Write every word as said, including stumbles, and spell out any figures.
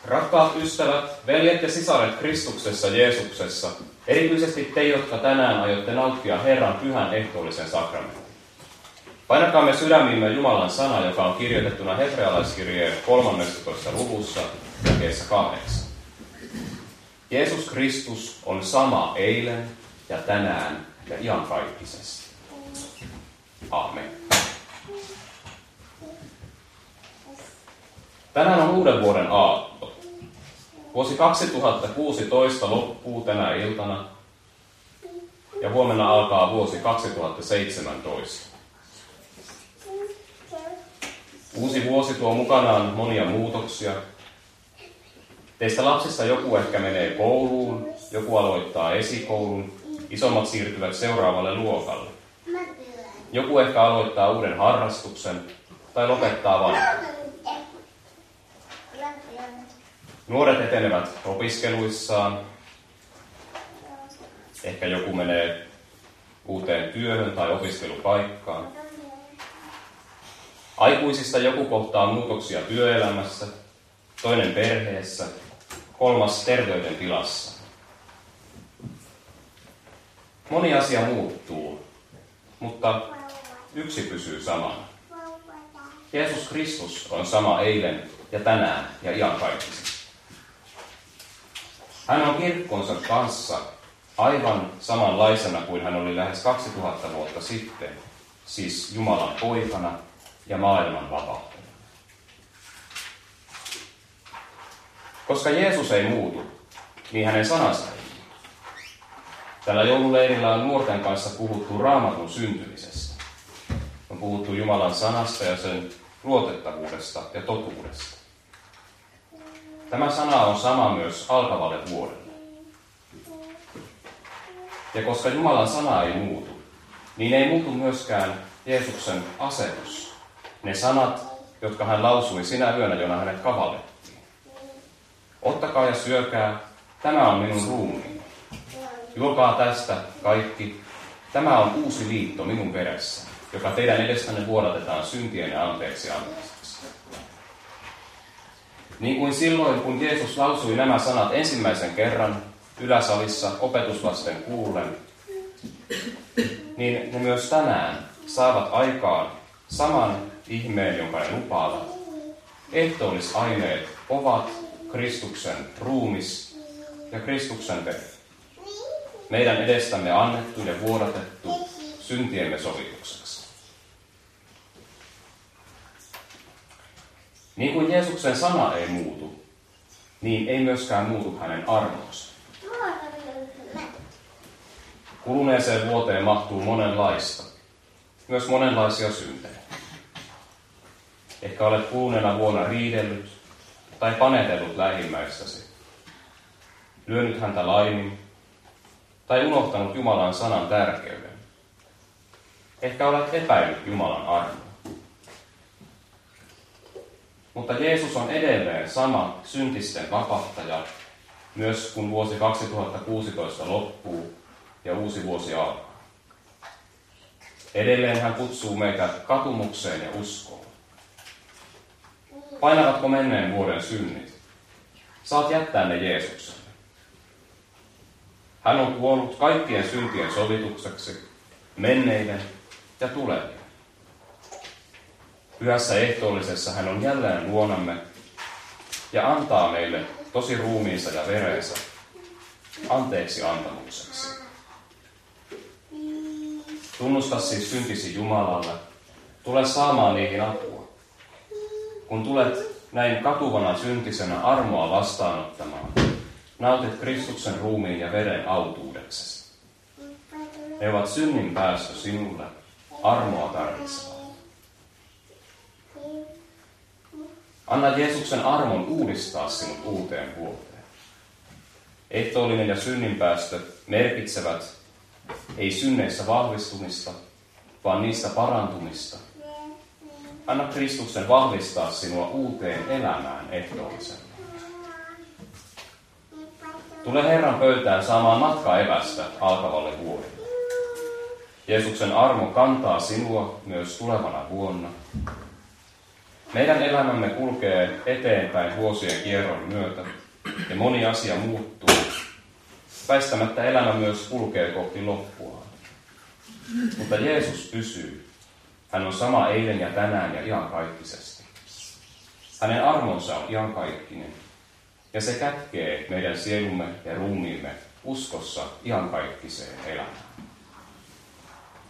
Rakkaat ystävät, veljet ja sisaret Kristuksessa Jeesuksessa, erityisesti te, jotka tänään aiotte nauttia Herran pyhän ehtoollisen sakramentin. Painakaamme sydämiimme Jumalan sana, joka on kirjoitettuna hebrealaiskirjeen kolmannessatoista luvussa, jakeessa kahdeksan. Jeesus Kristus on sama eilen ja tänään ja iankaikkisesti. Aamen. Tänään on uuden vuoden aatto. Vuosi kaksituhattakuusitoista loppuu tänä iltana ja huomenna alkaa vuosi kaksituhattaseitsemäntoista. Uusi vuosi tuo mukanaan monia muutoksia. Teistä lapsista joku ehkä menee kouluun, joku aloittaa esikoulun, isommat siirtyvät seuraavalle luokalle. Joku ehkä aloittaa uuden harrastuksen tai lopettaa vanhan. Nuoret etenevät opiskeluissaan. Ehkä joku menee uuteen työhön tai opiskelupaikkaan. Aikuisista joku kohtaa muutoksia työelämässä, toinen perheessä, kolmas terveydentilassa. Moni asia muuttuu, mutta yksi pysyy samana. Jeesus Kristus on sama eilen ja tänään ja iankaikkisesti. Hän on kirkkonsa kanssa aivan samanlaisena kuin hän oli lähes kaksituhatta vuotta sitten, siis Jumalan poikana ja maailman vapahtajana. Koska Jeesus ei muutu, niin hänen sanansa ei muutu. Tällä joululeirillä on nuorten kanssa puhuttu Raamatun syntymisestä. On puhuttu Jumalan sanasta ja sen luotettavuudesta ja totuudesta. Tämä sana on sama myös alkavalle vuodelle. Ja koska Jumalan sana ei muutu, niin ei muutu myöskään Jeesuksen asetus. Ne sanat, jotka hän lausui sinä yönä, jona hänet kavallettiin. Ottakaa ja syökää, tämä on minun ruumiini. Juokaa tästä kaikki, tämä on uusi liitto minun veressä, joka teidän edestänne vuodatetaan syntienne anteeksi antamiseksi. Niin kuin silloin, kun Jeesus lausui nämä sanat ensimmäisen kerran yläsalissa opetuslasten kuullen, niin ne myös tänään saavat aikaan saman ihmeen, jonka ne lupaavat. Ehtoollisaineet ovat Kristuksen ruumis ja Kristuksen veri. Meidän edestämme annettu ja vuodatettu syntiemme sovitukseksi. Niin kuin Jeesuksen sana ei muutu, niin ei myöskään muutu hänen armonsa. Kuluneeseen vuoteen mahtuu monenlaista, myös monenlaisia syntejä. Ehkä olet kuluneena vuonna riidellyt tai panetellut lähimmäistäsi, lyönyt häntä laimin tai unohtanut Jumalan sanan tärkeyden. Ehkä olet epäillyt Jumalan armoa. Mutta Jeesus on edelleen sama syntisten vapahtaja, myös kun vuosi kaksituhattakuusitoista loppuu ja uusi vuosi alkaa. Edelleen hän kutsuu meitä katumukseen ja uskoon. Painavatko menneen vuoden synnit? Saat jättää ne Jeesukselle. Hän on kuollut kaikkien syntien sovitukseksi, menneiden ja tulevien. Pyhässä ehtoollisessa hän on jälleen luonamme ja antaa meille tosi ruumiinsa ja verensä anteeksi antamukseksi. Tunnusta siis syntisi Jumalalle, tule saamaan niihin apua. Kun tulet näin katuvana syntisenä armoa vastaanottamaan, nautit Kristuksen ruumiin ja veren autuudeksesi. Ne ovat synnin päästö sinulle, armoa tarvitsevalle. Anna Jeesuksen armon uudistaa sinut uuteen vuoteen. Ehtoollinen ja synninpäästö merkitsevät ei synneissä vahvistumista, vaan niistä parantumista. Anna Kristuksen vahvistaa sinua uuteen elämään ehtoollisena. Tule Herran pöytään saamaan matkaevästä alkavalle vuodelle. Jeesuksen armo kantaa sinua myös tulevana vuonna. Meidän elämämme kulkee eteenpäin vuosien kierron myötä ja moni asia muuttuu. Väistämättä elämä myös kulkee kohti loppuaan. Mutta Jeesus pysyy. Hän on sama eilen ja tänään ja iankaikkisesti. Hänen armonsa on iankaikkinen ja se kätkee meidän sielumme ja ruumiimme uskossa iankaikkiseen elämään.